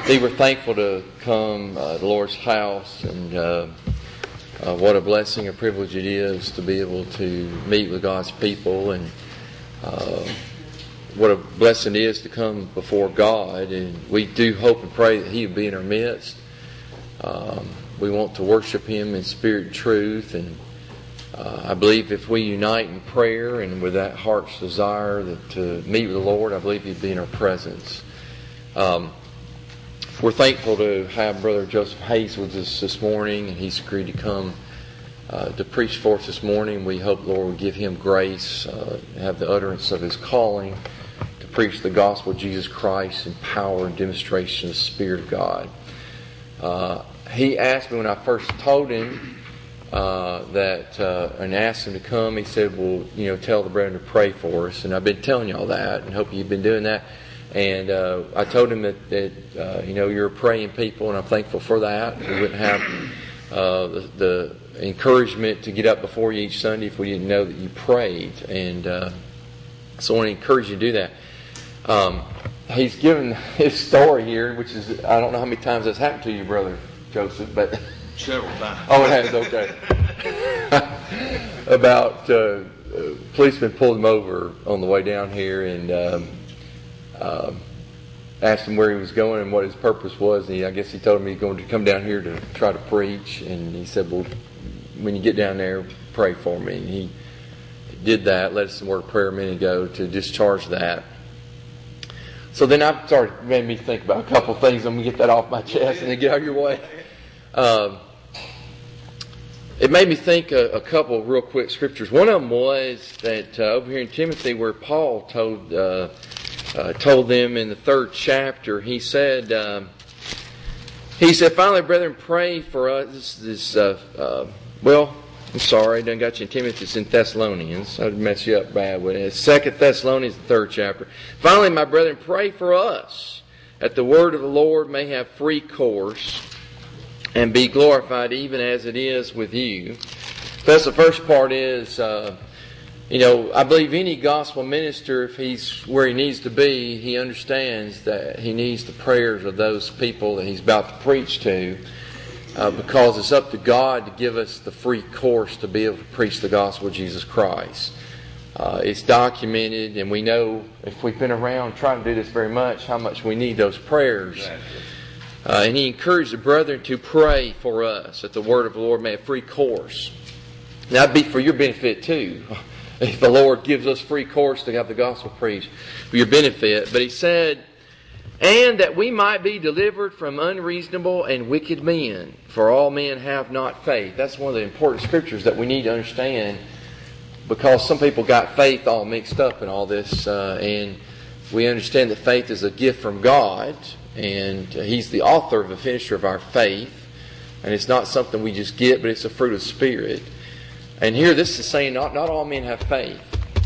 We were thankful to come to the Lord's house, and what a blessing, a privilege it is to be able to meet with God's people, and what a blessing it is to come before God. And we do hope and pray that He will be in our midst. We want to worship Him in spirit and truth, and I believe if we unite in prayer and with that heart's desire to meet with the Lord, I believe He'd be in our presence. We're thankful to have Brother Joseph Hayes with us this morning, and he's agreed to come to preach for us this morning. We hope the Lord will give him grace, have the utterance of his calling to preach the gospel of Jesus Christ in power and demonstration of the Spirit of God. He asked me when I first told him and asked him to come, he said, well, tell the brethren to pray for us. And I've been telling y'all that, and hope you've been doing that. And I told him that you're praying people, and I'm thankful for that. We wouldn't have the encouragement to get up before you each Sunday if we didn't know that you prayed. And so I want to encourage you to do that. He's given his story here, which is, I don't know how many times that's happened to you, Brother Joseph, but several times. Oh, it has, okay. About policemen pulled him over on the way down here, and asked him where he was going and what his purpose was. And I guess he told him he's going to come down here to try to preach. And he said, well, when you get down there, pray for me. And he did that, led us in word of prayer a minute ago to discharge that. So then made me think about a couple of things. I'm going to get that off my chest and then get out of your way. It made me think a couple of real quick scriptures. One of them was that over here in Timothy, where Paul told them in the 3rd chapter, he said, finally, brethren, pray for us. I'm sorry, I done got you in Timothy. It's in Thessalonians. I'd mess you up bad with it. It's 2 Thessalonians, the 3rd chapter. Finally, my brethren, pray for us, that the word of the Lord may have free course and be glorified even as it is with you. That's the first part is, I believe any gospel minister, if he's where he needs to be, he understands that he needs the prayers of those people that he's about to preach to, because it's up to God to give us the free course to be able to preach the gospel of Jesus Christ. It's documented, and we know, if we've been around trying to do this very much, how much we need those prayers. Exactly. And he encouraged the brethren to pray for us, that the word of the Lord may have free course. Now, that'd be for your benefit too. If the Lord gives us free course to have the gospel preached for your benefit. But he said, and that we might be delivered from unreasonable and wicked men, for all men have not faith. That's one of the important scriptures that we need to understand, because some people got faith all mixed up in all this, and we understand that faith is a gift from God, and He's the author of the finisher of our faith, and it's not something we just get, but it's a fruit of the Spirit. And here this is saying not all men have faith.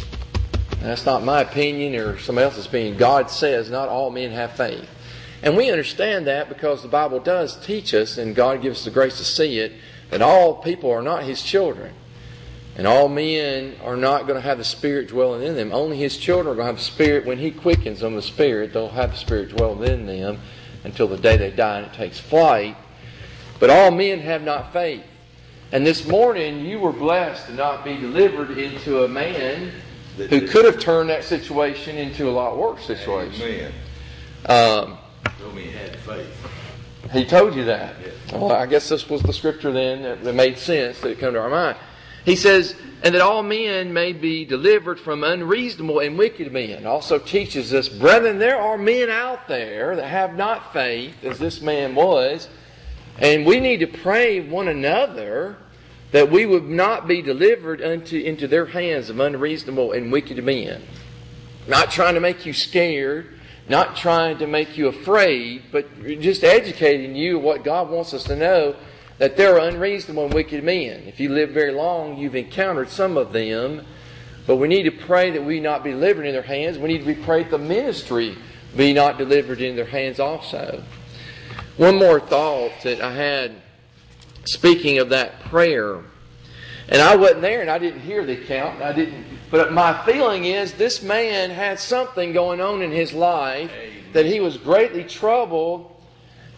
And that's not my opinion or somebody else's opinion. God says not all men have faith. And we understand that because the Bible does teach us, and God gives us the grace to see it, that all people are not His children. And all men are not going to have the Spirit dwelling in them. Only His children are going to have the Spirit. When He quickens them, the Spirit, they'll have the Spirit dwelling in them until the day they die and it takes flight. But all men have not faith. And this morning, you were blessed to not be delivered into a man who could have turned that situation into a lot worse situation. Amen. Told me he had faith. He told you that. Yes. Well, I guess this was the scripture then that made sense, that it came to our mind. He says, and that all men may be delivered from unreasonable and wicked men. Also teaches us, brethren, there are men out there that have not faith, as this man was. And we need to pray one another that we would not be delivered into their hands of unreasonable and wicked men. Not trying to make you scared, not trying to make you afraid, but just educating you what God wants us to know, that there are unreasonable and wicked men. If you live very long, you've encountered some of them, but we need to pray that we not be delivered in their hands. We need to pray that the ministry be not delivered in their hands also. One more thought that I had, speaking of that prayer, and I wasn't there and I didn't hear the account, but my feeling is this man had something going on in his life that he was greatly troubled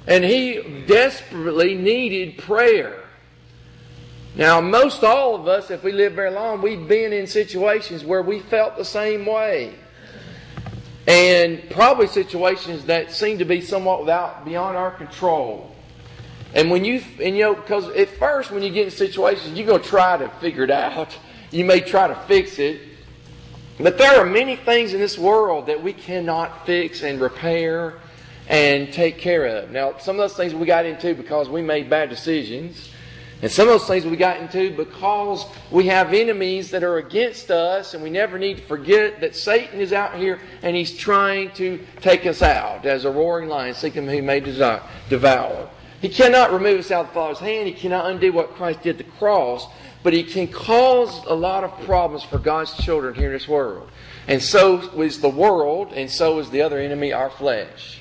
And he desperately needed prayer. Now, most all of us, if we live very long, we've been in situations where we felt the same way. And probably situations that seem to be somewhat beyond our control. And because at first when you get in situations, you're going to try to figure it out. You may try to fix it. But there are many things in this world that we cannot fix and repair and take care of. Now, some of those things we got into because we made bad decisions. And some of those things we got into because we have enemies that are against us, and we never need to forget that Satan is out here and he's trying to take us out as a roaring lion, seeking whom he may devour. He cannot remove us out of the Father's hand. He cannot undo what Christ did at the cross, but he can cause a lot of problems for God's children here in this world. And so is the world, and so is the other enemy, our flesh.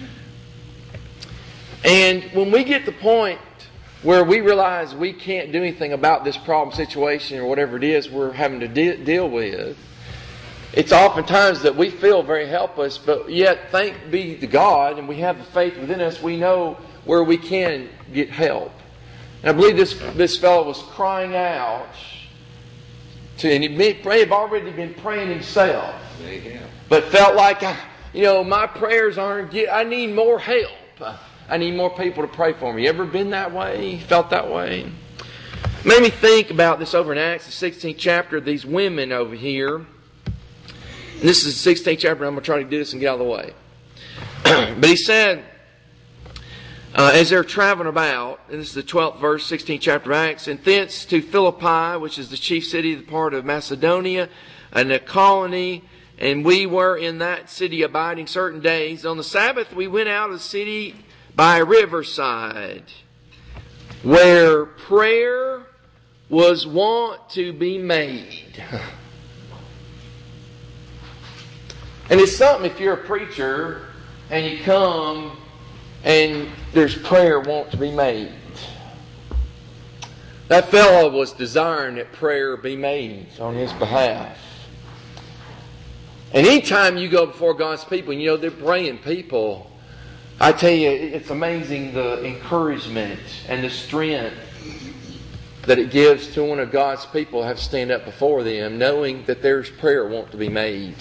And when we get to the point where we realize we can't do anything about this problem situation or whatever it is we're having to deal with, it's oftentimes that we feel very helpless, but yet, thanks be to God, and we have the faith within us, we know where we can get help. And I believe this fellow was crying out, and he may have already been praying himself, but felt like, my prayers aren't, I need more help. I need more people to pray for me. You ever been that way? Felt that way? Made me think about this over in Acts, the 16th chapter, these women over here. And this is the 16th chapter. I'm going to try to do this and get out of the way. But he said, as they're traveling about, and this is the 12th verse, 16th chapter of Acts, and thence to Philippi, which is the chief city of the part of Macedonia, and a colony, and we were in that city abiding certain days. On the Sabbath we went out of the city by a riverside, where prayer was wont to be made. And it's something if you're a preacher and you come and there's prayer wont to be made. That fellow was desiring that prayer be made on his behalf. And anytime you go before God's people, and they're praying people, I tell you, it's amazing the encouragement and the strength that it gives to one of God's people to have to stand up before them, knowing that there's prayer wont to be made.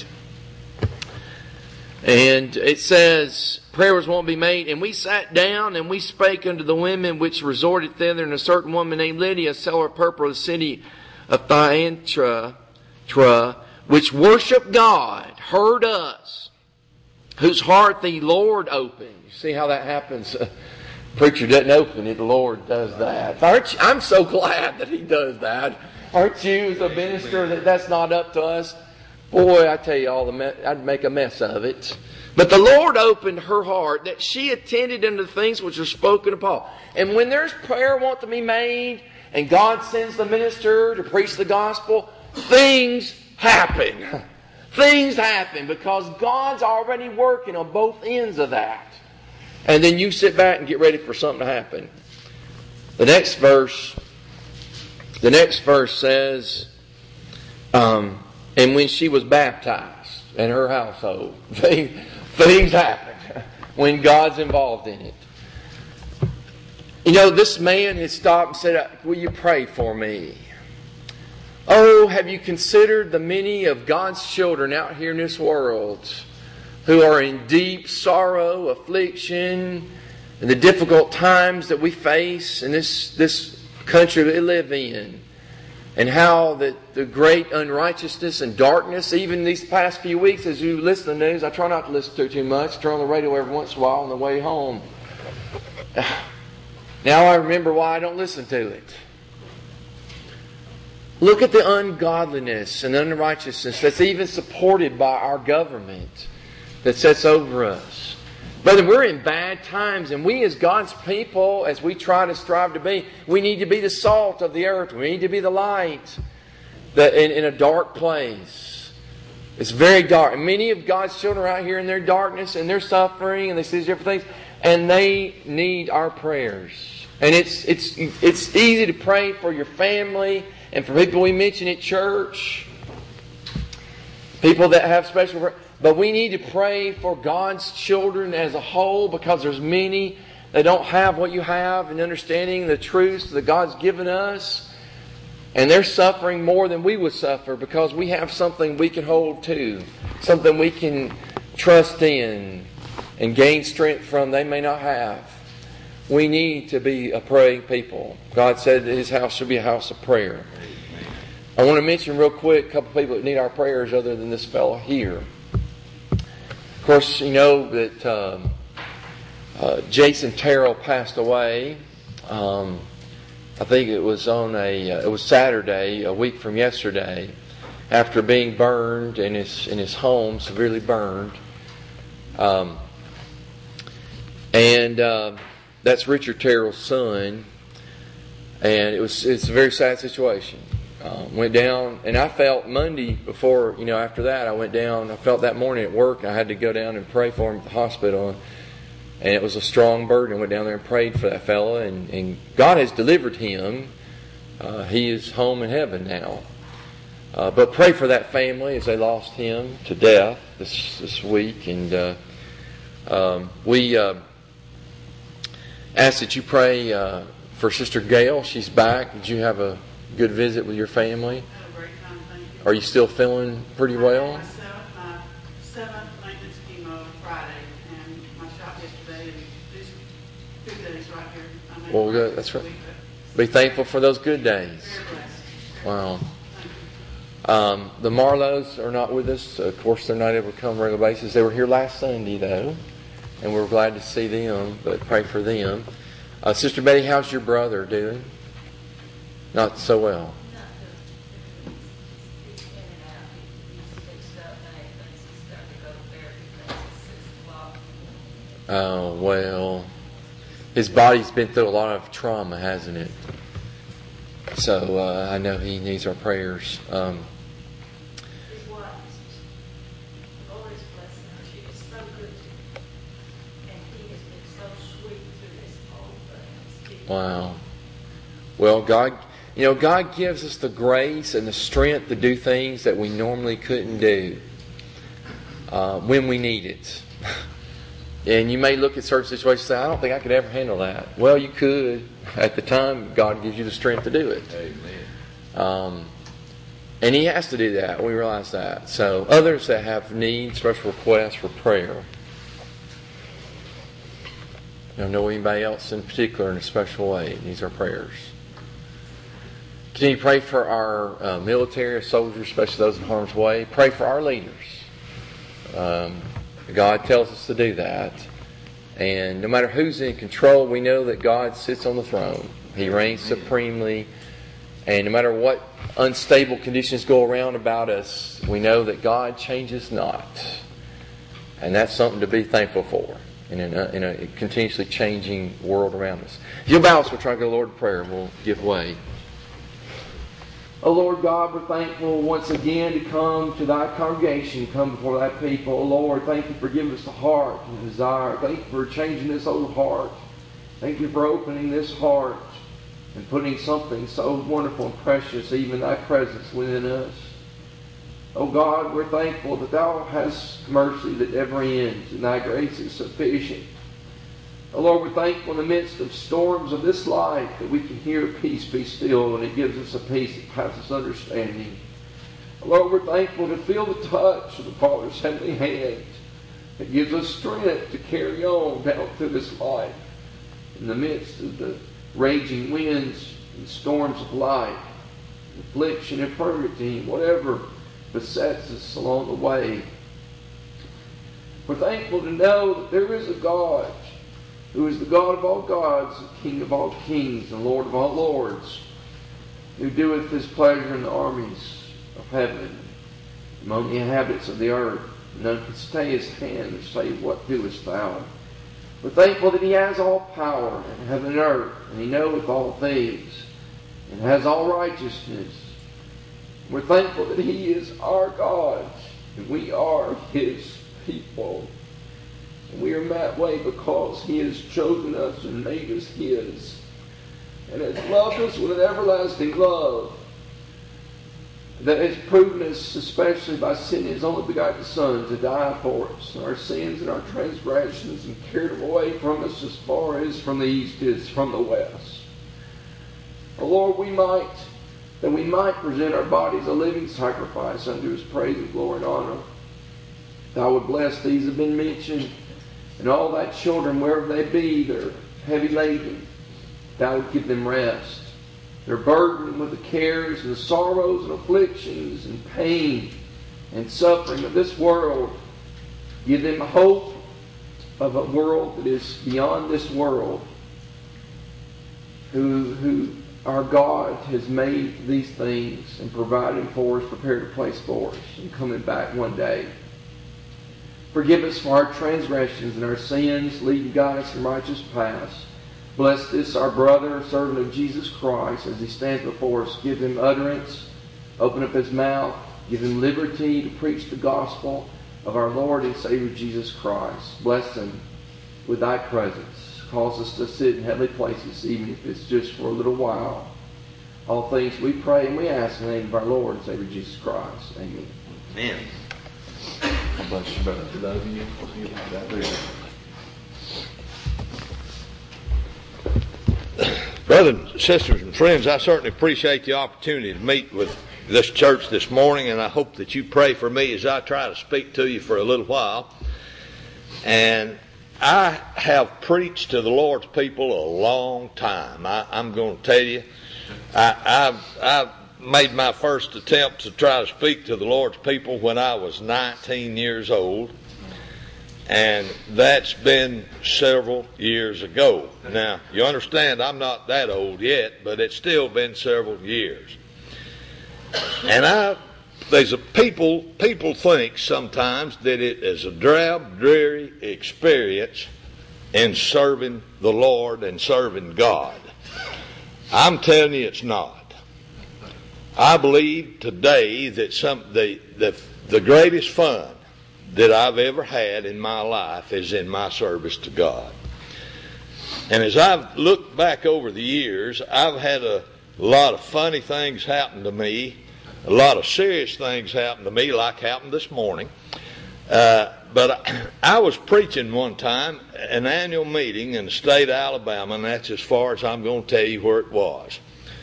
And it says, prayer was wont to be made, and we sat down, and we spake unto the women which resorted thither, and a certain woman named Lydia, seller of purple of the city of Thyatira, which worshiped God, heard us, whose heart the Lord opened. You see how that happens? Preacher doesn't open it, the Lord does that. I'm so glad that He does that. Aren't you, as a minister, that's not up to us? Boy, I tell you, I'd make a mess of it. But the Lord opened her heart, that she attended unto the things which are spoken of Paul. And when there's prayer want to be made, and God sends the minister to preach the gospel, things happen. Things happen because God's already working on both ends of that. And then you sit back and get ready for something to happen. The next verse says, and when she was baptized in her household, things happen when God's involved in it. This man had stopped and said, will you pray for me? Oh, have you considered the many of God's children out here in this world who are in deep sorrow, affliction, and the difficult times that we face in this country that we live in? And how the great unrighteousness and darkness, even these past few weeks as you listen to the news, I try not to listen to it too much, turn on the radio every once in a while on the way home. Now I remember why I don't listen to it. Look at the ungodliness and unrighteousness that's even supported by our government that sets over us. Brother, we're in bad times, and we as God's people, as we try to strive to be, we need to be the salt of the earth. We need to be the light in a dark place. It's very dark. And many of God's children are out here in their darkness and their suffering, and they see different things, and they need our prayers. And it's easy to pray for your family and for people we mention at church, people that have special. But we need to pray for God's children as a whole, because there's many They don't have what you have in understanding the truths that God's given us. And they're suffering more than we would suffer because we have something we can hold to. Something we can trust in and gain strength from they may not have. We need to be a praying people. God said that His house should be a house of prayer. I want to mention real quick a couple of people that need our prayers other than this fellow here. Of course, you know that Jason Terrell passed away. I think it was it was Saturday, a week from yesterday, after being burned in his home, severely burned. That's Richard Terrell's son, and it's a very sad situation. Went down, and I felt Monday before, after that, I went down. I felt that morning at work, I had to go down and pray for him at the hospital. And it was a strong burden. I went down there and prayed for that fellow, and God has delivered him. He is home in heaven now. But pray for that family as they lost him to death this week. And we ask that you pray for Sister Gail. She's back. Did you have a good visit with your family? I had a great time, thank you. Are you still feeling pretty well? I set up my 7th maintenance chemo Friday, and my shot yesterday, and these 2 days right here. I made Well, it good. That's this right. week, Be thankful for those good days. Very blessed. Wow. Thank you. The Marlows are not with us. Of course, they're not able to come on a regular basis. They were here last Sunday, though, and we're glad to see them, but pray for them. Sister Betty, how's your brother doing? Not so well. Oh, well, his body's been through a lot of trauma, hasn't it? So I know he needs our prayers. His wife, the Lord is blessing her. She is so good to him. And he has been so sweet through this whole thing. Wow. Well, God gives us the grace and the strength to do things that we normally couldn't do when we need it. And you may look at certain situations and say, I don't think I could ever handle that. Well, you could. At the time, God gives you the strength to do it. Amen. And He has to do that. We realize that. So others that have needs, special requests for prayer. You don't know anybody else in particular in a special way that needs our prayers. Continue to pray for our military, soldiers, especially those in harm's way. Pray for our leaders. God tells us to do that. And no matter who's in control, we know that God sits on the throne. He reigns supremely. And no matter what unstable conditions go around about us, we know that God changes not. And that's something to be thankful for in a continuously changing world around us. If you'll bow us, we'll try to go to the Lord in prayer and we'll give way. Oh Lord God, we're thankful once again to come to Thy congregation, come before Thy people. Oh Lord, thank You for giving us the heart and the desire. Thank You for changing this old heart. Thank You for opening this heart and putting something so wonderful and precious, even Thy presence within us. Oh God, we're thankful that Thou hast mercy that never ends, and Thy grace is sufficient. Oh Lord, we're thankful in the midst of storms of this life that we can hear peace be still, and it gives us a peace that passes understanding. Oh Lord, we're thankful to feel the touch of the Father's heavenly hand that gives us strength to carry on down through this life in the midst of the raging winds and storms of life, affliction, infirmity, whatever besets us along the way. We're thankful to know that there is a God who is the God of all gods, the King of all kings, and Lord of all lords, who doeth His pleasure in the armies of heaven, among the inhabitants of the earth. None can stay His hand and say, What doest thou? We're thankful that He has all power in heaven and earth, and He knoweth all things, and has all righteousness. We're thankful that He is our God, and we are His people. And we are that way because He has chosen us and made us His, and has loved us with an everlasting love. that has proven us, especially by sending His only begotten Son to die for us, our sins and our transgressions, and carried them away from us as far as from the east is from the west. Oh Lord, we might present our bodies a living sacrifice unto His praise and glory and honor. Thou would bless these that have been mentioned, and all thy children, wherever they be, they're heavy laden. Thou would give them rest. They're burdened with the cares and the sorrows and afflictions and pain and suffering of this world. Give them hope of a world that is beyond this world, who our God has made these things and provided for us, prepared a place for us, and coming back one day. Forgive us for our transgressions and our sins. Lead and guide us in righteous paths. Bless this, our brother, servant of Jesus Christ, as he stands before us. Give him utterance. Open up his mouth. Give him liberty to preach the gospel of our Lord and Savior Jesus Christ. Bless him with thy presence. Cause us to sit in heavenly places, even if it's just for a little while. All things we pray and we ask in the name of our Lord and Savior Jesus Christ. Amen. Amen. God bless you, brother. Love you. Brothers, sisters, and friends, I certainly appreciate the opportunity to meet with this church this morning, and I hope that you pray for me as I try to speak to you for a little while. And I have preached to the Lord's people a long time. I'm going to tell you, I've made my first attempt to try to speak to the Lord's people when I was 19 years old. And that's been several years ago. Now, you understand I'm not that old yet, but it's still been several years. And people think sometimes that it is a drab, dreary experience in serving the Lord and serving God. I'm telling you it's not. I believe today that the greatest fun that I've ever had in my life is in my service to God. And as I've looked back over the years, I've had a lot of funny things happen to me, a lot of serious things happen to me, like happened this morning. But I was preaching one time, an annual meeting in the state of Alabama, and that's as far as I'm going to tell you where it was.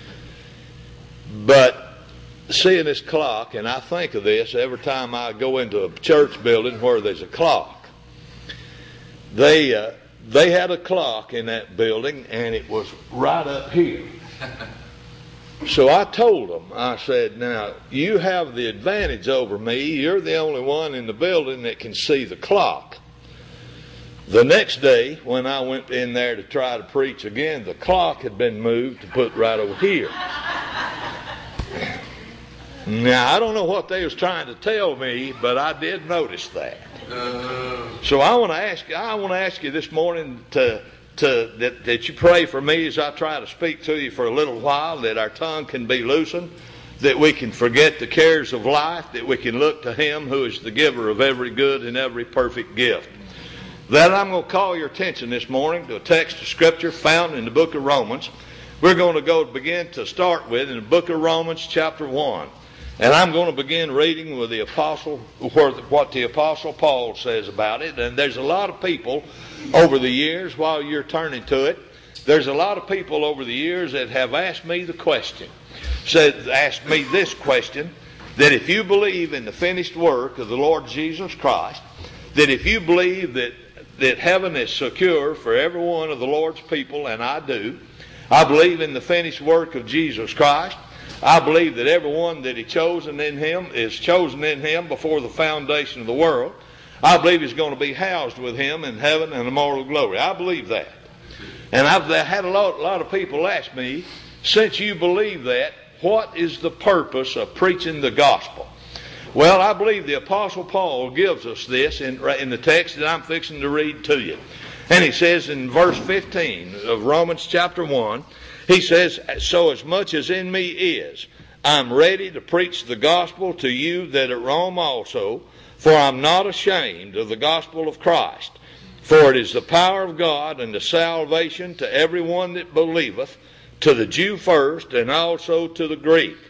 But seeing this clock, and I think of this every time I go into a church building where there's a clock. They had a clock in that building, and it was right up here. So I told them, I said, now, you have the advantage over me. You're the only one in the building that can see the clock. The next day, when I went in there to try to preach again, the clock had been moved to put right over here. Now, I don't know what they was trying to tell me, but I did notice that. So I want to ask you this morning that you pray for me as I try to speak to you for a little while, that our tongue can be loosened, that we can forget the cares of life, that we can look to Him who is the giver of every good and every perfect gift. That I'm going to call your attention this morning to a text of Scripture found in the book of Romans. We're going to begin to start with in the book of Romans chapter 1. And I'm going to begin reading with what the Apostle Paul says about it. And there's a lot of people over the years, while you're turning to it, there's a lot of people over the years that have asked me this question, that if you believe in the finished work of the Lord Jesus Christ, that if you believe that heaven is secure for every one of the Lord's people, and I do, I believe in the finished work of Jesus Christ. I believe that everyone that He chosen in Him is chosen in Him before the foundation of the world. I believe He's going to be housed with Him in heaven and immortal glory. I believe that. And I've had a lot of people ask me, since you believe that, what is the purpose of preaching the gospel? Well, I believe the Apostle Paul gives us this in the text that I'm fixing to read to you. And he says in verse 15 of Romans chapter 1, he says, so as much as in me is, I'm ready to preach the gospel to you that at Rome also, for I'm not ashamed of the gospel of Christ. For it is the power of God unto salvation to everyone that believeth, to the Jew first, and also to the Greek.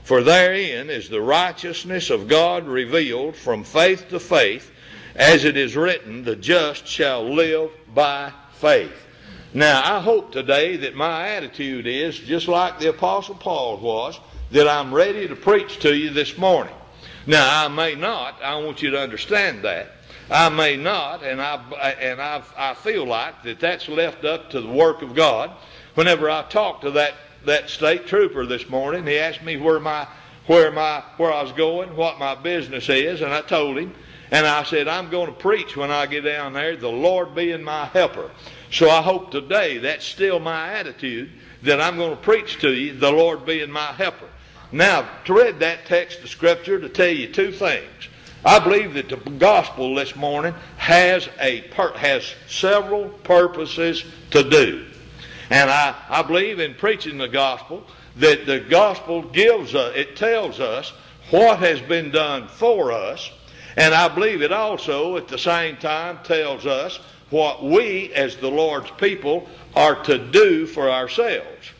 For therein is the righteousness of God revealed from faith to faith, as it is written, the just shall live by faith. Now, I hope today that my attitude is, just like the Apostle Paul was, that I'm ready to preach to you this morning. Now, I may not. I want you to understand that. I may not, and I feel like that's left up to the work of God. Whenever I talked to that state trooper this morning, he asked me where I was going, what my business is, and I told him. And I said, I'm going to preach when I get down there, the Lord being my helper. So I hope today that's still my attitude, that I'm going to preach to you, the Lord being my helper. Now, to read that text of Scripture to tell you two things. I believe that the gospel this morning has several purposes to do. And I believe in preaching the gospel that the gospel tells us what has been done for us. And I believe it also at the same time tells us what we as the Lord's people are to do for ourselves.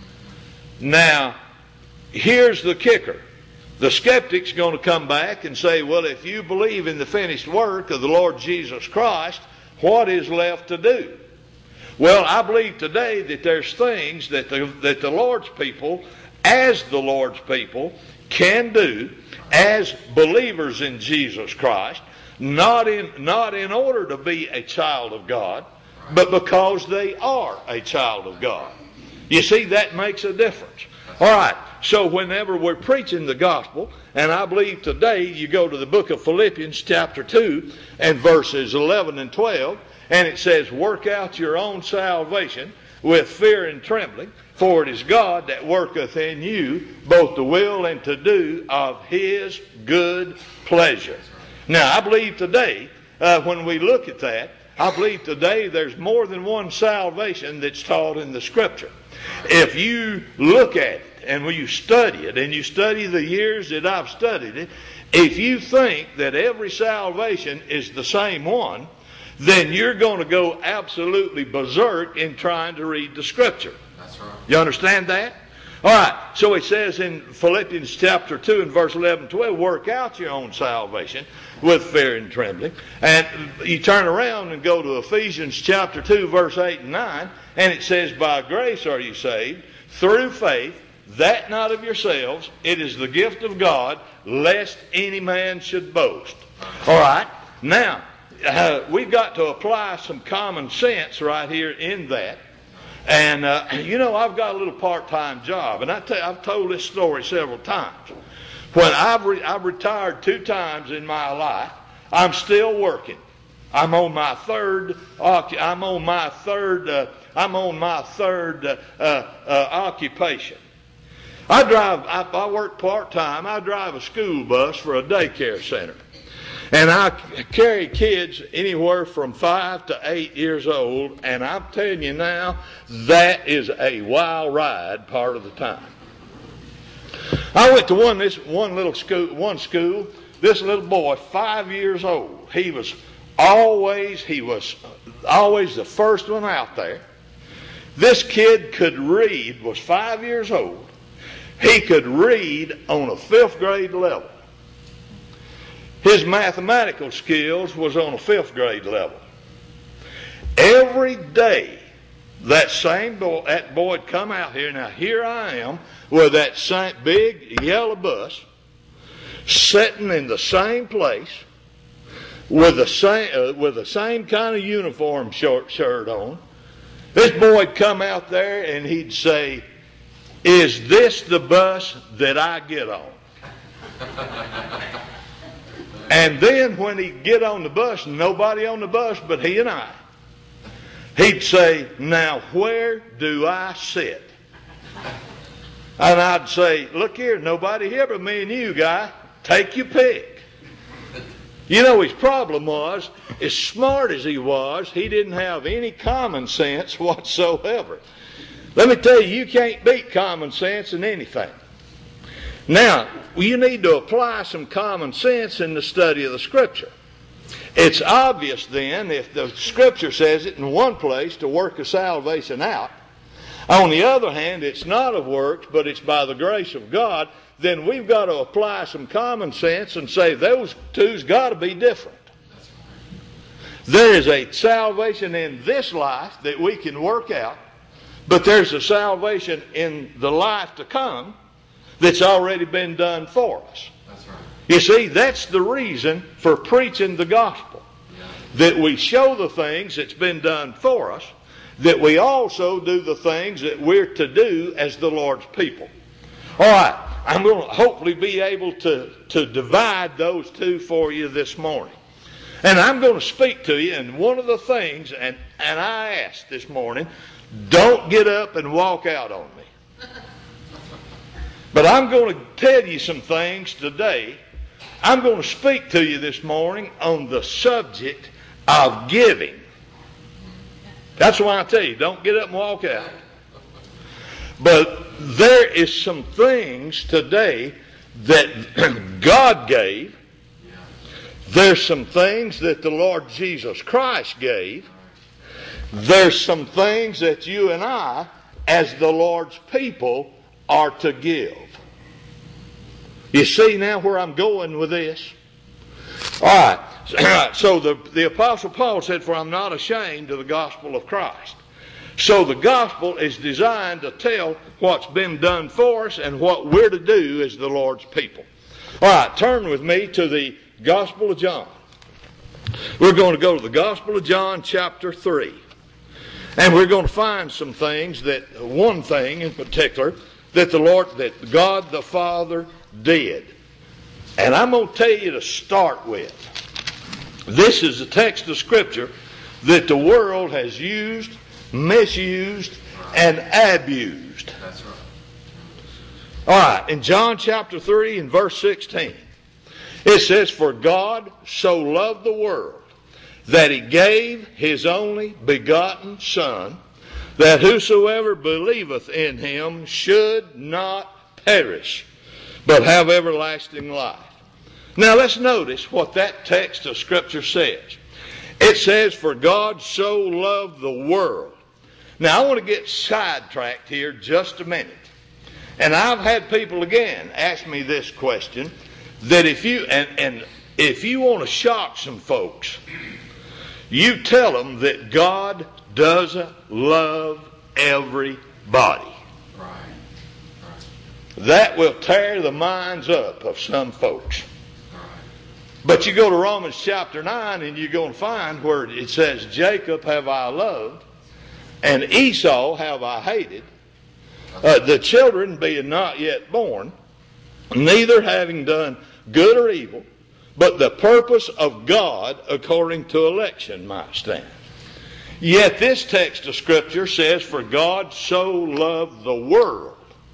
Now, here's the kicker. The skeptic's going to come back and say, well, if you believe in the finished work of the Lord Jesus Christ, what is left to do? Well, I believe today that there's things that the Lord's people, as the Lord's people, can do as believers in Jesus Christ, not in order to be a child of God, but because they are a child of God. You see, that makes a difference. All right, so whenever we're preaching the gospel, and I believe today you go to the book of Philippians chapter 2 and verses 11 and 12, and it says, work out your own salvation with fear and trembling, for it is God that worketh in you both to will and to do of His good pleasure. Now, I believe today, when we look at that, I believe today there's more than one salvation that's taught in the Scripture. If you look at it and when you study it, and you study the years that I've studied it, if you think that every salvation is the same one, then you're going to go absolutely berserk in trying to read the Scripture. That's right. You understand that? All right, so it says in Philippians chapter 2 and verse 11 and 12, work out your own salvation with fear and trembling. And you turn around and go to Ephesians chapter 2 verse 8 and 9, and it says, by grace are you saved, through faith, that not of yourselves, it is the gift of God, lest any man should boast. All right, now, we've got to apply some common sense right here in that. And, I've got a little part-time job. And I've told this story several times. When I've retired 2 times in my life, I'm still working. I'm on my third occupation. I work part-time. I drive a school bus for a daycare center. And I carry kids anywhere from 5 to 8 years old, and I'm telling you now, that is a wild ride part of the time. I went to one school. This little boy, 5 years old, he was always the first one out there. This kid could read, was 5 years old. He could read on a 5th grade level. His mathematical skills was on a 5th grade level. Every day, that boy would come out here. Now, here I am with that same big yellow bus, sitting in the same place, with the same kind of uniform shirt on. This boy would come out there and he'd say, is this the bus that I get on? And then when he'd get on the bus, nobody on the bus but he and I, he'd say, now where do I sit? And I'd say, look here, nobody here but me and you, guy. Take your pick. You know, his problem was, as smart as he was, he didn't have any common sense whatsoever. Let me tell you, you can't beat common sense in anything. Now, you need to apply some common sense in the study of the Scripture. It's obvious then, if the Scripture says it in one place to work a salvation out, on the other hand, it's not of works, but it's by the grace of God, then we've got to apply some common sense and say those two's got to be different. There is a salvation in this life that we can work out, but there's a salvation in the life to come that's already been done for us. That's right. You see, that's the reason for preaching the gospel. That we show the things that's been done for us, that we also do the things that we're to do as the Lord's people. All right, I'm going to hopefully be able to divide those two for you this morning. And I'm going to speak to you, and one of the things, and I asked this morning, don't get up and walk out on me. But I'm going to tell you some things today. I'm going to speak to you this morning on the subject of giving. That's why I tell you, don't get up and walk out. But there is some things today that God gave. There's some things that the Lord Jesus Christ gave. There's some things that you and I, as the Lord's people, are to give. You see now where I'm going with this? All right. So the Apostle Paul said, "For I'm not ashamed of the gospel of Christ." So the gospel is designed to tell what's been done for us and what we're to do as the Lord's people. All right, turn with me to the Gospel of John. We're going to go to the Gospel of John chapter 3. And we're going to find some things, one thing in particular, that God the Father did. And I'm going to tell you to start with. This is a text of Scripture that the world has used, misused, and abused. That's right. All right, in John chapter 3 and verse 16, it says, "For God so loved the world that He gave His only begotten Son, that whosoever believeth in Him should not perish, but have everlasting life." Now let's notice what that text of Scripture says. It says, "For God so loved the world." Now I want to get sidetracked here just a minute. And I've had people again ask me this question, that if you want to shock some folks, you tell them that God doesn't love everybody. Right. That will tear the minds up of some folks. But you go to Romans chapter 9 and you're going to find where it says, "Jacob have I loved, and Esau have I hated, the children being not yet born, neither having done good or evil, but the purpose of God according to election might stand." Yet this text of Scripture says, "For God so loved the world."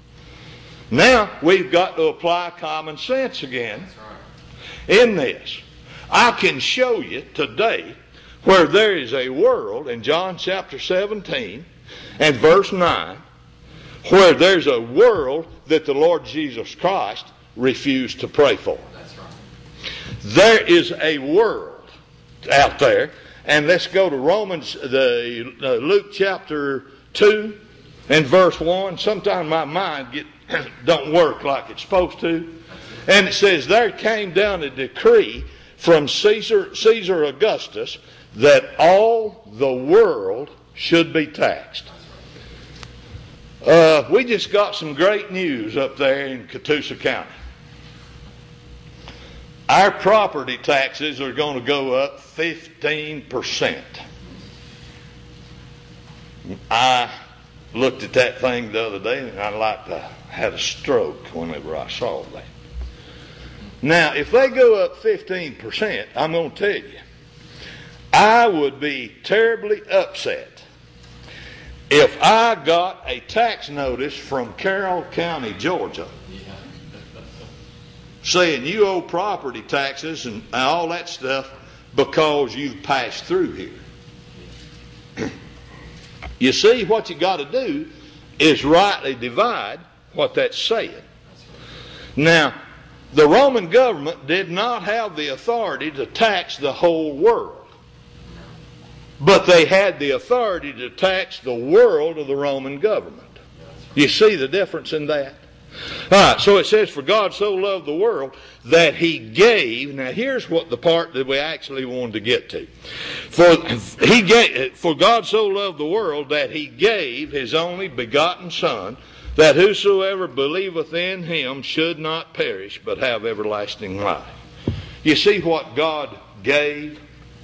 Now we've got to apply common sense again in this. I can show you today where there is a world in John chapter 17 and verse 9, where there's a world that the Lord Jesus Christ refused to pray for. That's right. There is a world out there, and let's go to Luke chapter 2 and verse 1. Sometimes my mind don't work like it's supposed to. And it says, "There came down a decree from Caesar Augustus that all the world should be taxed." We just got some great news up there in Catoosa County. Our property taxes are going to go up 15%. I looked at that thing the other day and I had a stroke whenever I saw that. Now, if they go up 15%, I'm going to tell you, I would be terribly upset if I got a tax notice from Carroll County, Georgia, saying you owe property taxes and all that stuff because you've passed through here. You see, what you got to do is rightly divide what that's saying. Now, the Roman government did not have the authority to tax the whole world. But they had the authority to tax the world of the Roman government. You see the difference in that? All right, so it says, for God so loved the world that he gave. Now here's what the part that we actually wanted to get to. For God so loved the world that he gave his only begotten Son, that whosoever believeth in him should not perish, but have everlasting life. You see what God gave?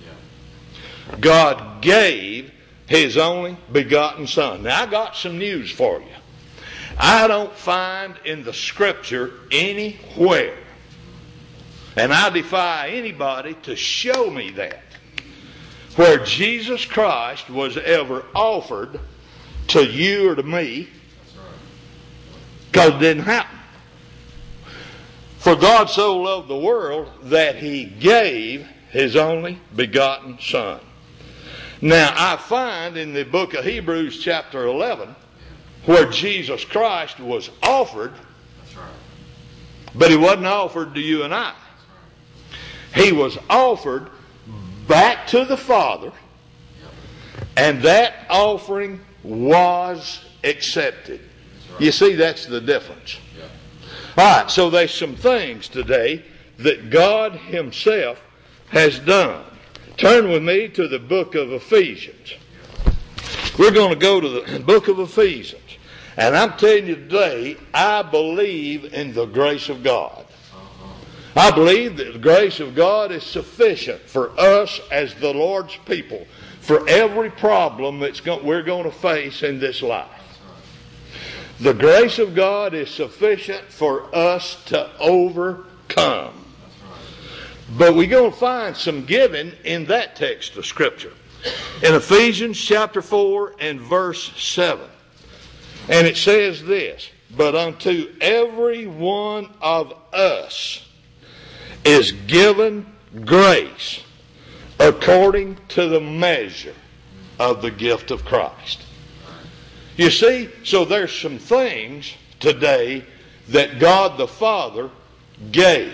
God gave his only begotten Son. Now I got some news for you. I don't find in the Scripture anywhere, and I defy anybody to show me that, where Jesus Christ was ever offered to you or to me, because it didn't happen. For God so loved the world that he gave his only begotten Son. Now I find in the book of Hebrews chapter 11 where Jesus Christ was offered, but he wasn't offered to you and I. He was offered back to the Father, and that offering was accepted. You see, that's the difference. All right, so there's some things today that God himself has done. Turn with me to the book of Ephesians. We're going to go to the book of Ephesians. And I'm telling you today, I believe in the grace of God. I believe that the grace of God is sufficient for us as the Lord's people for every problem we're going to face in this life. The grace of God is sufficient for us to overcome. But we're going to find some giving in that text of Scripture. In Ephesians chapter 4 and verse 7. And it says this, but unto every one of us is given grace according to the measure of the gift of Christ. You see, so there's some things today that God the Father gave.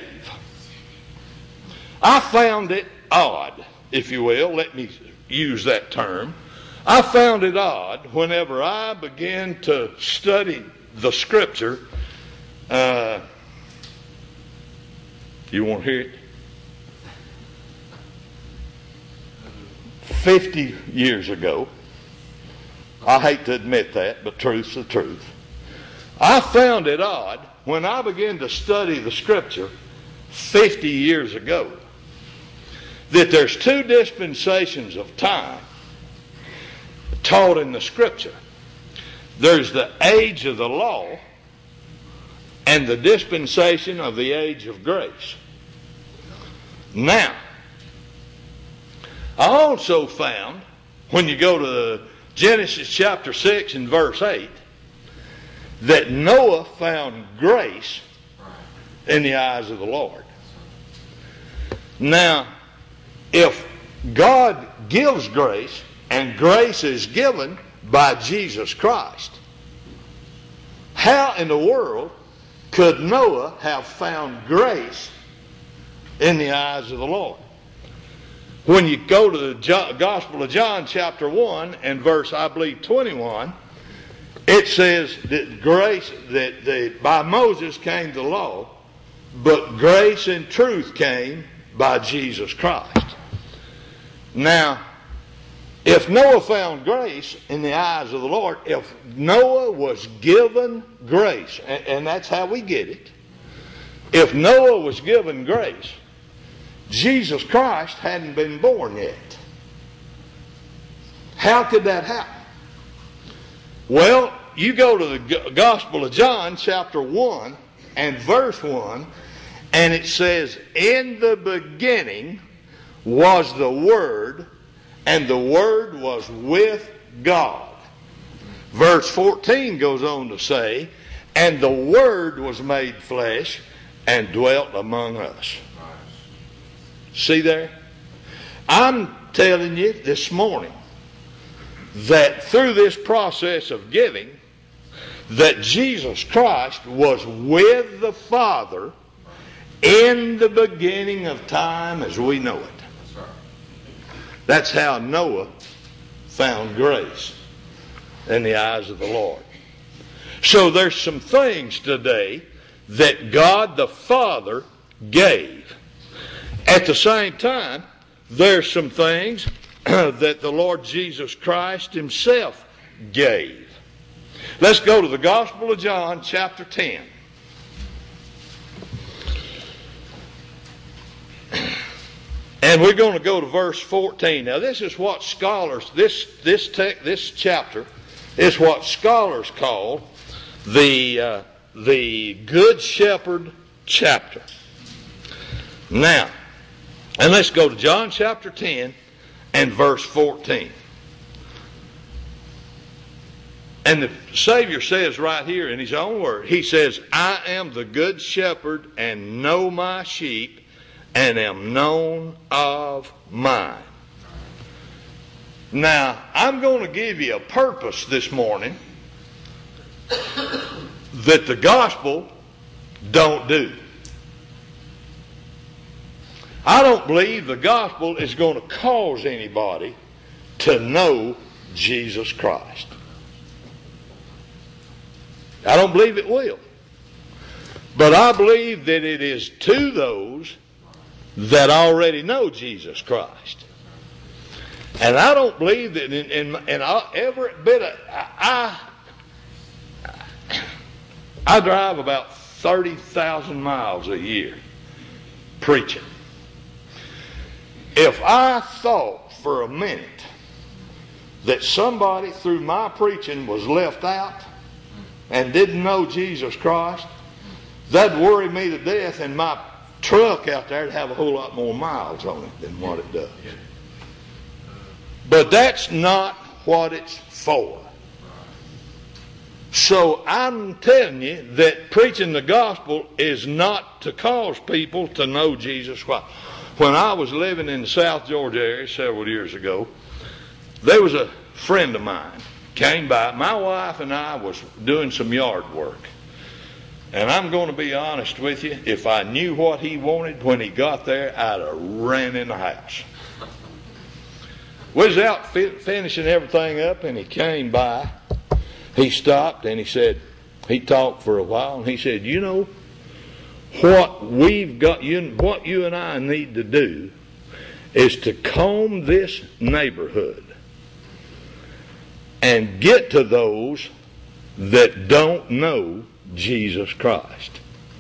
I found it odd, if you will, let me use that term. I found it odd whenever I began to study the Scripture. You want to hear it? 50 years ago, I hate to admit that, but truth's the truth. I found it odd when I began to study the Scripture 50 years ago that there's two dispensations of time taught in the Scripture. There's the age of the law and the dispensation of the age of grace. Now, I also found, when you go to Genesis chapter 6 and verse 8, that Noah found grace in the eyes of the Lord. Now, if God gives grace, and grace is given by Jesus Christ, how in the world could Noah have found grace in the eyes of the Lord? When you go to the Gospel of John chapter 1 and verse, I believe, 21, it says that grace, that by Moses came the law, but grace and truth came by Jesus Christ. Now, if Noah found grace in the eyes of the Lord, if Noah was given grace, and that's how we get it, if Noah was given grace, Jesus Christ hadn't been born yet. How could that happen? Well, you go to the Gospel of John, chapter 1 and verse 1, and it says, in the beginning was the Word, and the Word was with God. Verse 14 goes on to say, and the Word was made flesh and dwelt among us. See there? I'm telling you this morning that through this process of giving, that Jesus Christ was with the Father in the beginning of time as we know it. That's how Noah found grace in the eyes of the Lord. So there's some things today that God the Father gave. At the same time, there's some things that the Lord Jesus Christ himself gave. Let's go to the Gospel of John, chapter 10. And we're going to go to verse 14. Now this is what scholars, this chapter is what scholars call the Good Shepherd chapter. Now, and let's go to John chapter 10 and verse 14. And the Savior says right here in his own word, he says, I am the good shepherd and know my sheep and am known of mine. Now, I'm going to give you a purpose this morning that the gospel don't do. I don't believe the gospel is going to cause anybody to know Jesus Christ. I don't believe it will. But I believe that it is to those that already know Jesus Christ. And I don't believe that in every bit of... I drive about 30,000 miles a year preaching. If I thought for a minute that somebody through my preaching was left out and didn't know Jesus Christ, that'd worry me to death, and my truck out there would have a whole lot more miles on it than what it does. But that's not what it's for. So I'm telling you that preaching the gospel is not to cause people to know Jesus Christ. When I was living in the South Georgia area several years ago, there was a friend of mine came by. My wife and I was doing some yard work. And I'm going to be honest with you, if I knew what he wanted when he got there, I'd have ran in the house. We was out finishing everything up, and he came by. He stopped and he said, he talked for a while, and he said, you know, what we've got, what you and I need to do is to comb this neighborhood and get to those that don't know Jesus Christ.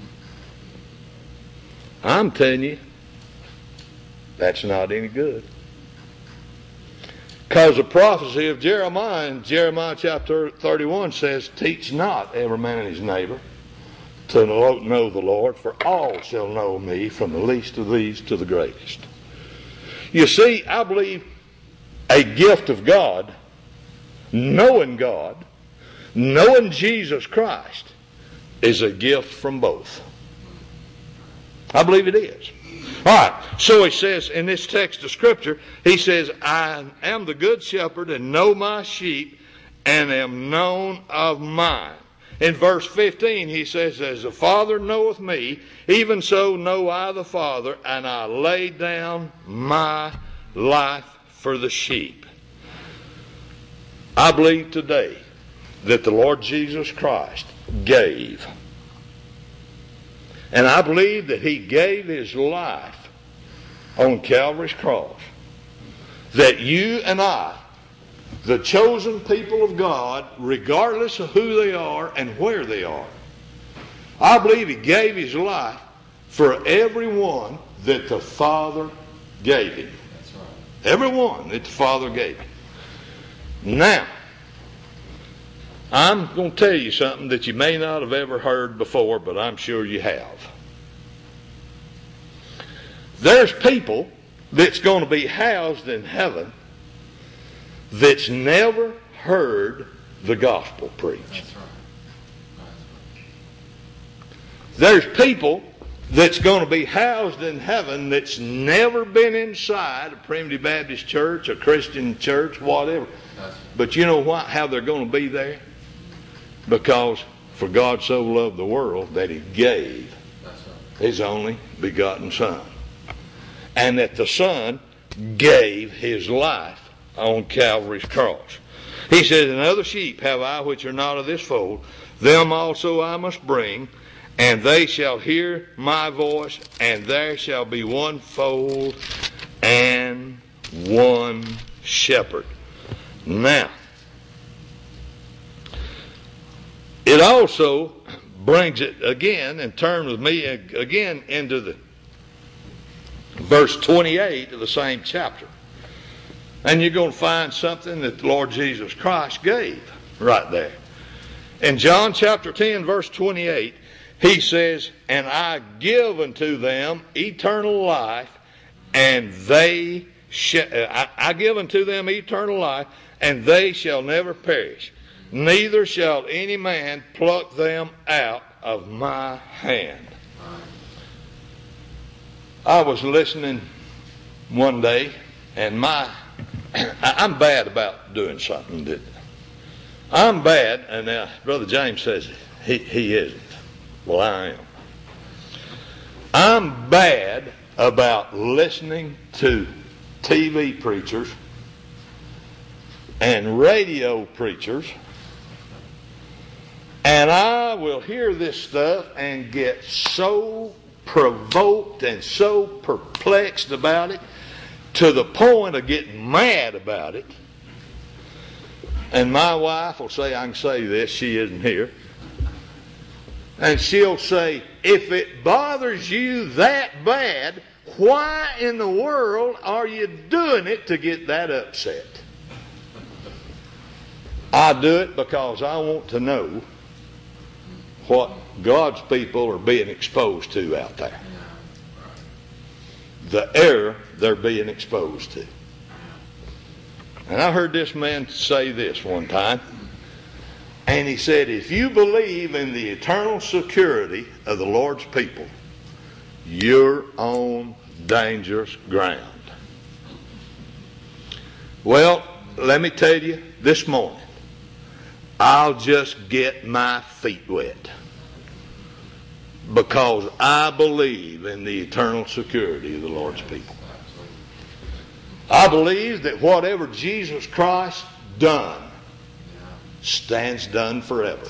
I'm telling you, that's not any good. Because the prophecy of Jeremiah in Jeremiah chapter 31 says, teach not every man his neighbor to know the Lord, for all shall know me, from the least of these to the greatest. You see, I believe a gift of God, knowing Jesus Christ, is a gift from both. I believe it is. All right, so he says in this text of Scripture, he says, I am the good shepherd and know my sheep and am known of mine. In verse 15 he says, as the Father knoweth me, even so know I the Father, and I lay down my life for the sheep. I believe today that the Lord Jesus Christ gave. And I believe that he gave his life on Calvary's cross, that you and I, the chosen people of God, regardless of who they are and where they are, I believe he gave his life for everyone that the Father gave him. That's right. Everyone that the Father gave him. Now, I'm going to tell you something that you may not have ever heard before, but I'm sure you have. There's people that's going to be housed in heaven that's never heard the gospel preached. There's people that's going to be housed in heaven that's never been inside a Primitive Baptist church, a Christian church, whatever. But you know what? How they're going to be there? Because for God so loved the world that he gave his only begotten Son. And that the Son gave his life on Calvary's cross. He says, and other sheep have I which are not of this fold, them also I must bring, and they shall hear my voice, and there shall be one fold and one shepherd. Now, it also brings it again and turns with me again into the verse 28 of the same chapter. And you're going to find something that the Lord Jesus Christ gave right there. In John chapter 10, verse 28, he says, and I give unto them eternal life, and I give unto them eternal life, and they shall never perish. Neither shall any man pluck them out of my hand. I was listening one day, and I'm bad about doing something that I'm bad, and now Brother James says he isn't. Well, I am. I'm bad about listening to TV preachers and radio preachers, and I will hear this stuff and get so provoked and so perplexed about it to the point of getting mad about it. And my wife will say, I can say this, she isn't here. And she'll say, if it bothers you that bad, why in the world are you doing it to get that upset? I do it because I want to know what God's people are being exposed to out there. The error they're being exposed to. And I heard this man say this one time. And he said, if you believe in the eternal security of the Lord's people, you're on dangerous ground. Well, let me tell you, this morning, I'll just get my feet wet. Because I believe in the eternal security of the Lord's people. I believe that whatever Jesus Christ done stands done forever.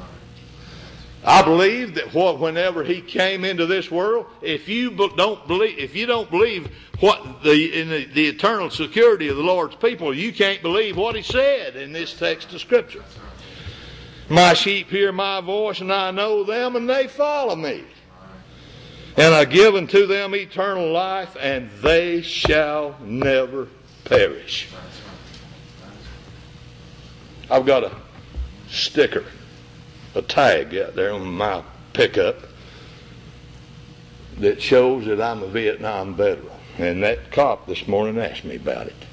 I believe that whenever he came into this world, if you don't believe what in the eternal security of the Lord's people, you can't believe what he said in this text of Scripture. My sheep hear my voice, and I know them, and they follow me. And I give unto them eternal life, and they shall never perish. I've got a sticker, a tag out there on my pickup that shows that I'm a Vietnam veteran. And that cop this morning asked me about it.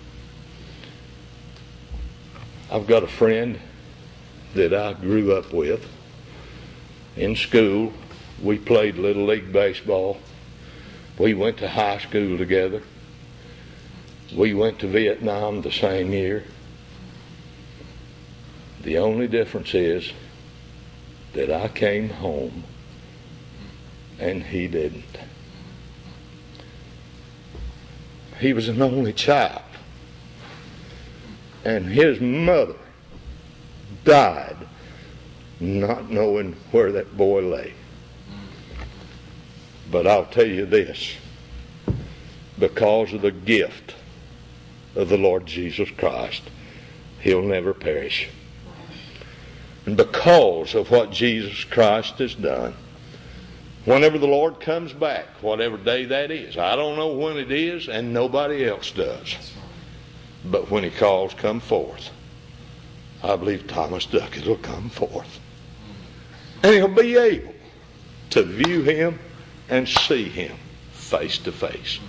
I've got a friend that I grew up with in school. We played Little League baseball. We went to high school together. We went to Vietnam the same year. The only difference is that I came home and he didn't. He was an only child. And his mother died not knowing where that boy lay. But I'll tell you this, because of the gift of the Lord Jesus Christ, he'll never perish. And because of what Jesus Christ has done, whenever the Lord comes back, whatever day that is, I don't know when it is, and nobody else does. But when he calls, come forth. I believe Thomas Duckett will come forth. And he'll be able to view him and see him face to face.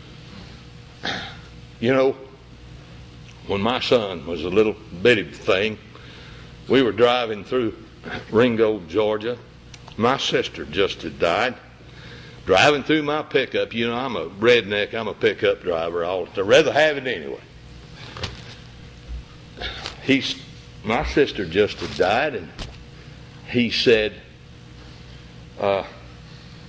You know, when my son was a little bitty thing, we were driving through Ringgold, Georgia. My sister just had died. Driving through my pickup, you know, I'm a redneck, I'm a pickup driver. I'd rather have it anyway. My sister just had died, and he said,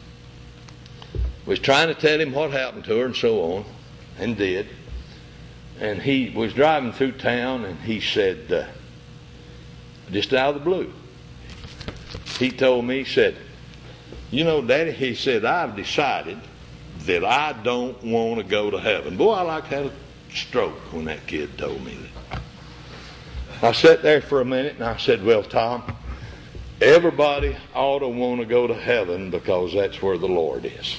was trying to tell him what happened to her and so on, and did. And he was driving through town, and he said, just out of the blue, he told me, he said, you know, Daddy, he said, I've decided that I don't want to go to heaven. Boy, I like to have a stroke when that kid told me that. I sat there for a minute and I said, well, Tom, everybody ought to want to go to heaven because that's where the Lord is.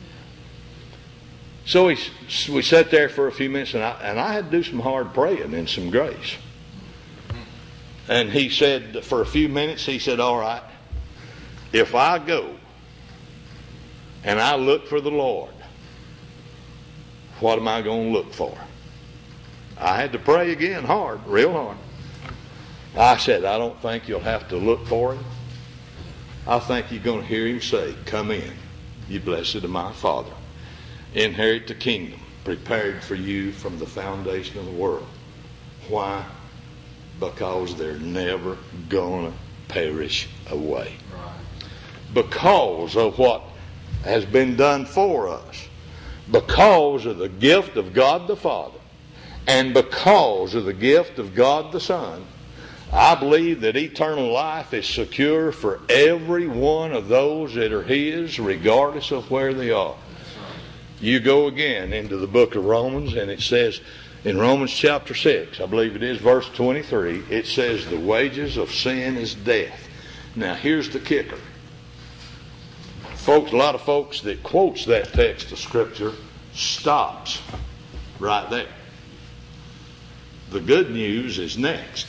So we sat there for a few minutes, and I had to do some hard praying and some grace. And he said, for a few minutes, he said, all right, if I go and I look for the Lord, what am I going to look for? I had to pray again hard, real hard. I said, I don't think you'll have to look for him. I think you're going to hear him say, come in, you blessed of my Father. Inherit the kingdom prepared for you from the foundation of the world. Why? Because they're never going to perish away. Because of what has been done for us. Because of the gift of God the Father. And because of the gift of God the Son. I believe that eternal life is secure for every one of those that are His, regardless of where they are. You go again into the book of Romans, and it says in Romans chapter 6, I believe it is verse 23, it says the wages of sin is death. Now here's the kicker. Folks, a lot of folks that quotes that text of Scripture stops right there. The good news is next.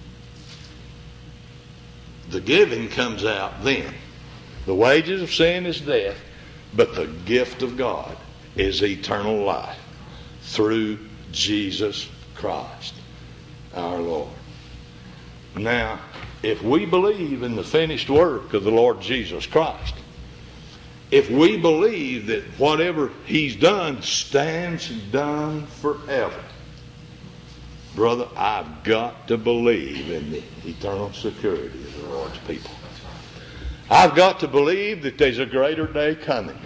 The giving comes out then. The wages of sin is death, but the gift of God is eternal life through Jesus Christ, our Lord. Now, if we believe in the finished work of the Lord Jesus Christ, if we believe that whatever He's done stands done forever, brother, I've got to believe in the eternal security of the Lord's people. I've got to believe that there's a greater day coming.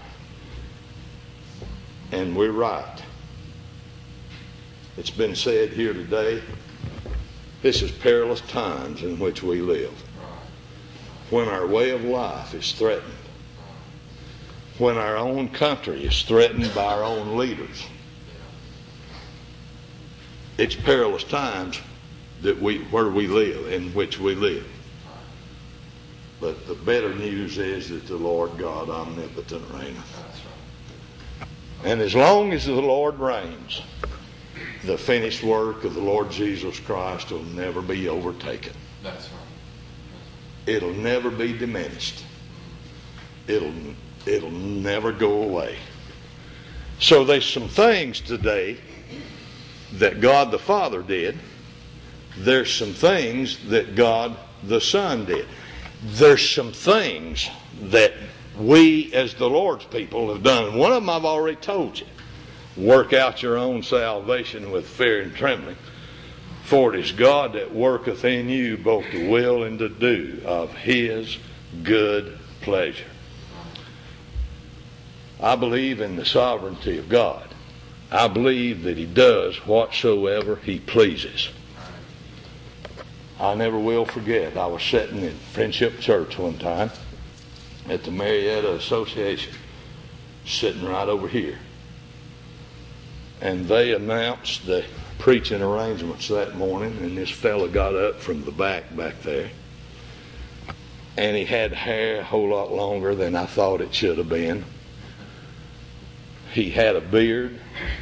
And we're right. It's been said here today, this is perilous times in which we live. When our way of life is threatened. When our own country is threatened by our own leaders. It's perilous times that where we live, in which we live. But the better news is that the Lord God omnipotent reigneth. And as long as the Lord reigns, the finished work of the Lord Jesus Christ will never be overtaken. That's right. It'll never be diminished. It'll never go away. So there's some things today that God the Father did. There's some things that God the Son did. There's some things that we as the Lord's people have done. And one of them I've already told you. Work out your own salvation with fear and trembling. For it is God that worketh in you both to will and to do of His good pleasure. I believe in the sovereignty of God. I believe that He does whatsoever He pleases. I never will forget, I was sitting in Friendship Church one time at the Marietta Association, sitting right over here. And they announced the preaching arrangements that morning, and this fella got up from the back there. And he had hair a whole lot longer than I thought it should have been. He had a beard.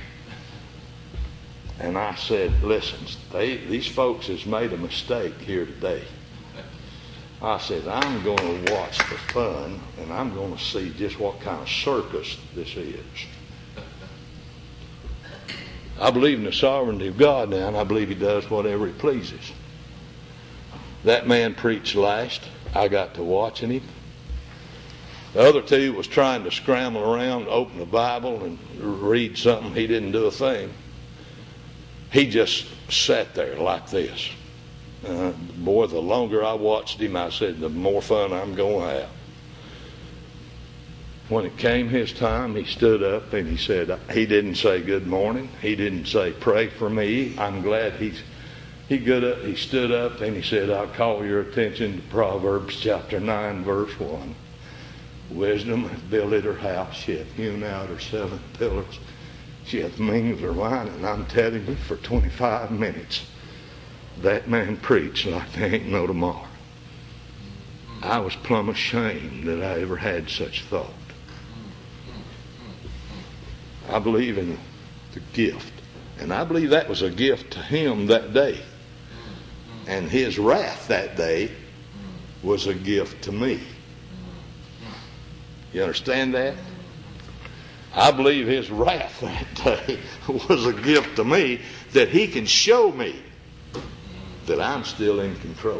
And I said, listen, these folks has made a mistake here today. I said, I'm going to watch the fun, and I'm going to see just what kind of circus this is. I believe in the sovereignty of God now, and I believe He does whatever He pleases. That man preached last. I got to watching him. The other two was trying to scramble around, open the Bible, and read something. He didn't do a thing. He just sat there like this. Boy, the longer I watched him, I said, the more fun I'm going to have. when it came his time, he stood up and he said, he didn't say good morning. He didn't say pray for me. I'm glad he stood up and he said, I'll call your attention to Proverbs chapter 9, verse 1. Wisdom hath builded her house. She hath hewn out her 7 pillars. She hath mingled her wine. And I'm telling you, for 25 minutes, that man preached like there ain't no tomorrow. I was plumb ashamed that I ever had such thought. I believe in the gift. And I believe that was a gift to him that day. And his wrath that day was a gift to me. You understand that? I believe his wrath that day was a gift to me, that he can show me that I'm still in control.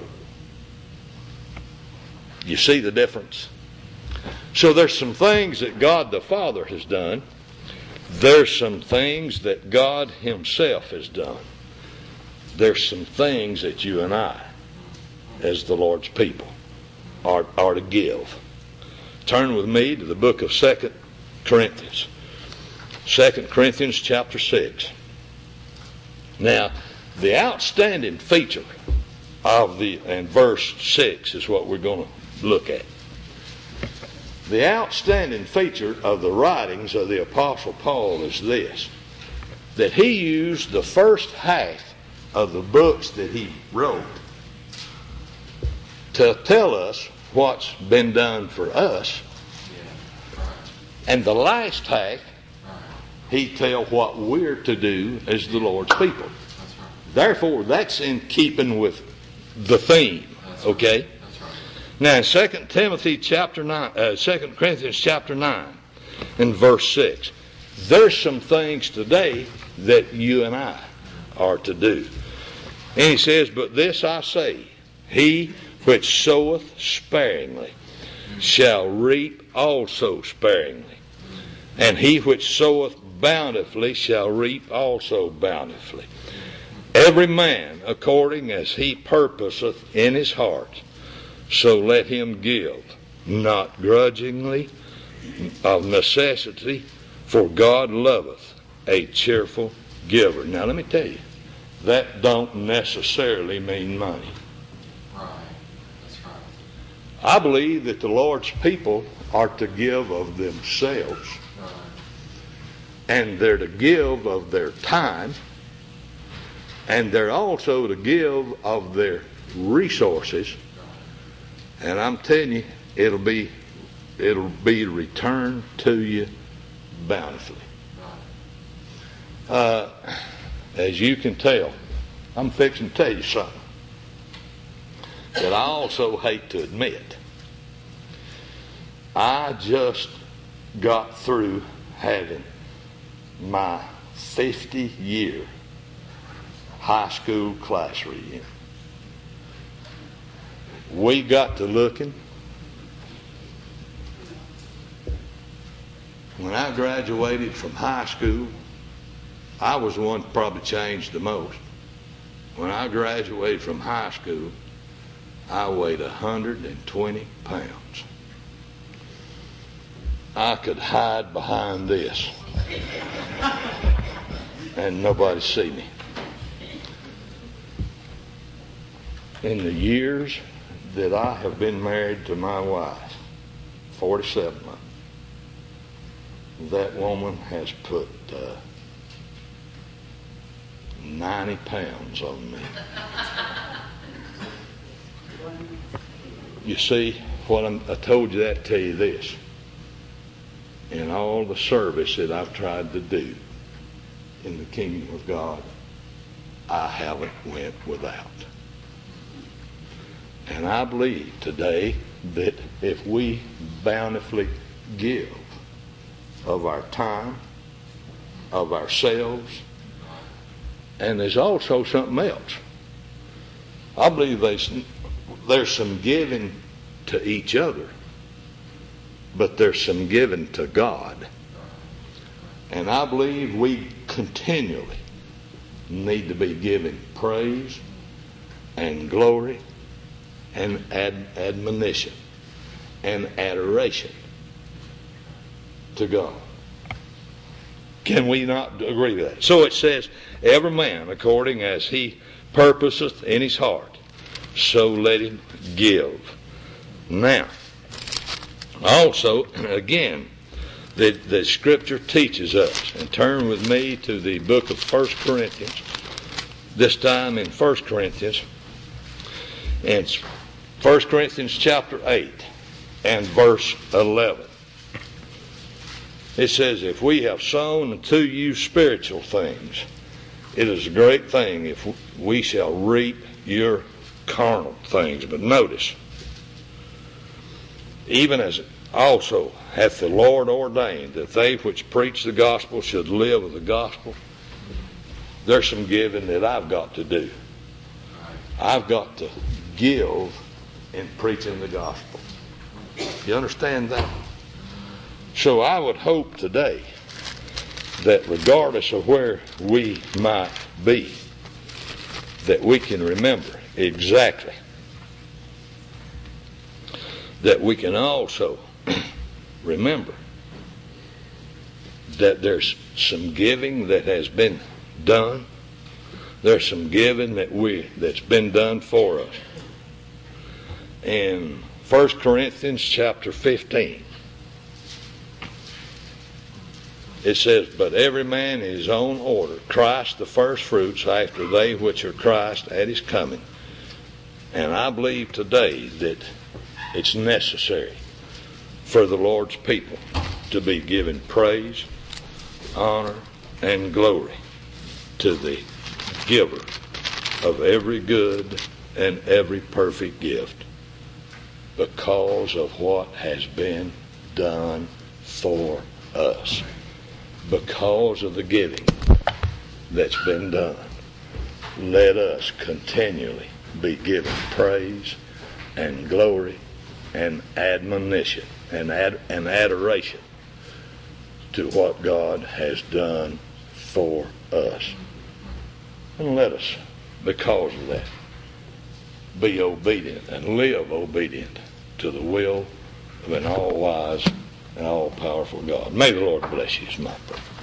You see the difference? So there's some things that God the Father has done. There's some things that God himself has done. There's some things that you and I, as the Lord's people, are to give. Turn with me to the book of 2 Corinthians. 2 Corinthians chapter 6. Now, the outstanding feature and verse 6 is what we're going to look at. The outstanding feature of the writings of the Apostle Paul is this: that he used the first half of the books that he wrote to tell us what's been done for us, and the last half he tell what we're to do as the Lord's people. Therefore, that's in keeping with the theme. Okay? Now, in 2 Corinthians chapter 9, and verse 6, there's some things today that you and I are to do. And he says, but this I say, he which soweth sparingly shall reap also sparingly, and he which soweth bountifully shall reap also bountifully. Every man according as he purposeth in his heart, so let him give, not grudgingly, of necessity, for God loveth a cheerful giver. Now let me tell you, that don't necessarily mean money. Right. That's right. I believe that the Lord's people are to give of themselves. Right. And they're to give of their time. And they're also to give of their resources. And I'm telling you, it'll be returned to you bountifully. As you can tell, I'm fixing to tell you something that I also hate to admit. I just got through having my 50-year high school class reunion. We got to looking. When I graduated from high school, I was the one that probably changed the most. When I graduated from high school, I weighed 120 pounds. I could hide behind this and nobody see me. In the years that I have been married to my wife, 47 months, that woman has put 90 pounds on me. You see, I told you that to tell you this. In all the service that I've tried to do in the kingdom of God, I haven't went without. And I believe today that if we bountifully give of our time, of ourselves, and there's also something else. I believe there's some giving to each other, but there's some giving to God. And I believe we continually need to be giving praise and glory and admonition and adoration to God. Can we not agree with that? So it says, every man according as he purposeth in his heart, so let him give. Now, also, again, the Scripture teaches us, and turn with me to the book of 1 Corinthians, this time in 1 Corinthians, and 1 Corinthians chapter 8 and verse 11. It says, if we have sown unto you spiritual things, it is a great thing if we shall reap your carnal things. But notice, even as also hath the Lord ordained that they which preach the gospel should live of the gospel, there's some giving that I've got to do. I've got to give in preaching the gospel. You understand that? So I would hope today that regardless of where we might be, that we can remember exactly that we can also remember that there's some giving that has been done. There's some giving that's been done for us. In 1 Corinthians chapter 15, it says, but every man in his own order, Christ the first fruits, after they which are Christ at his coming. And I believe today that it's necessary for the Lord's people to be giving praise, honor, and glory to the giver of every good and every perfect gift, because of what has been done for us. Because of the giving that's been done, let us continually be giving praise and glory and admonition and adoration to what God has done for us. And let us, because of that, be obedient and live obedient to the will of an all-wise and all-powerful God. May the Lord bless you, is my prayer.